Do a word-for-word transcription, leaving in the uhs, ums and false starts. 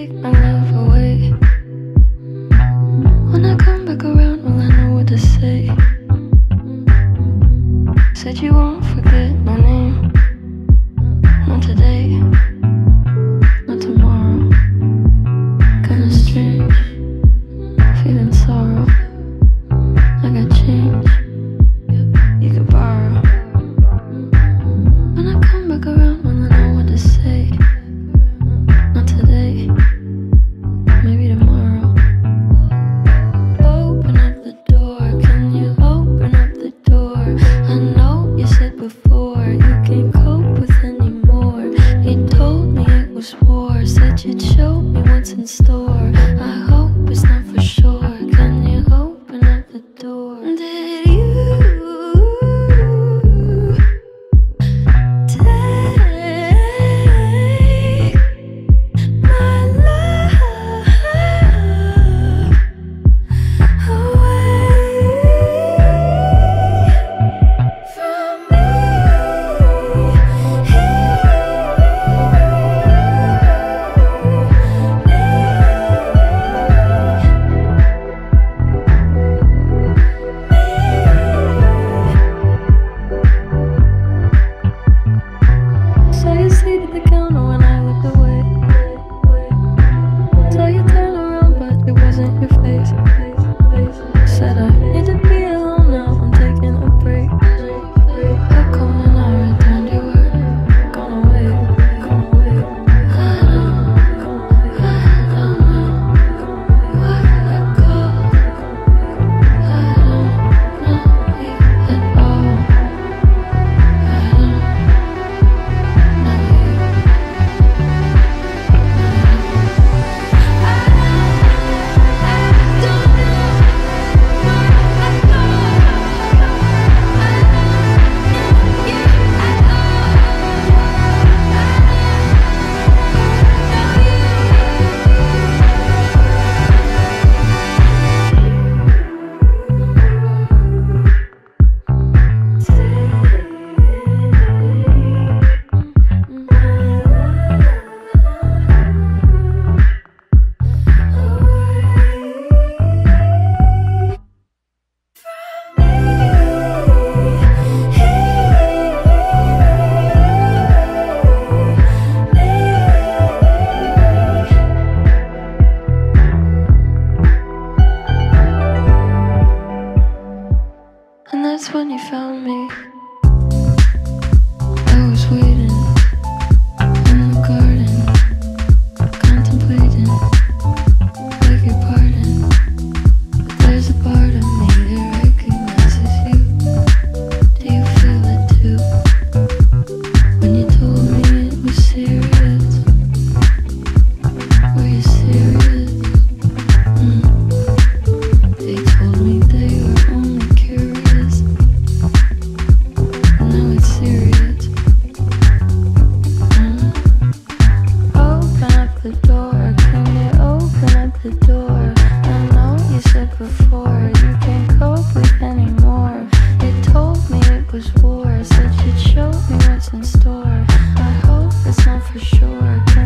take my love away. When I come back around, will I know what to say? Said you won't forget my name. Not today, not tomorrow. Kinda strange, feeling sorrow. I got change you could borrow. When I come back around, will I know what to say? Not today, maybe tomorrow. Open up the door, can you open up the door? I know you said before you can't cope with anymore. You told me it was war, said you'd show me what's in store. I hope it's not for sure, can you open up the door? Did you and that's when you found me. I was waiting in the garden, contemplating, beg your pardon, but there's a part of me that recognizes you. Do you feel it too? When you told me it was serious, were you serious? Mm. They told me they were only curious. Now it's serious. Mm. Open up the door, can you open up the door? I know you said before you can't cope with anymore. You told me it was war, said you'd show me what's in store. I hope it's not for sure.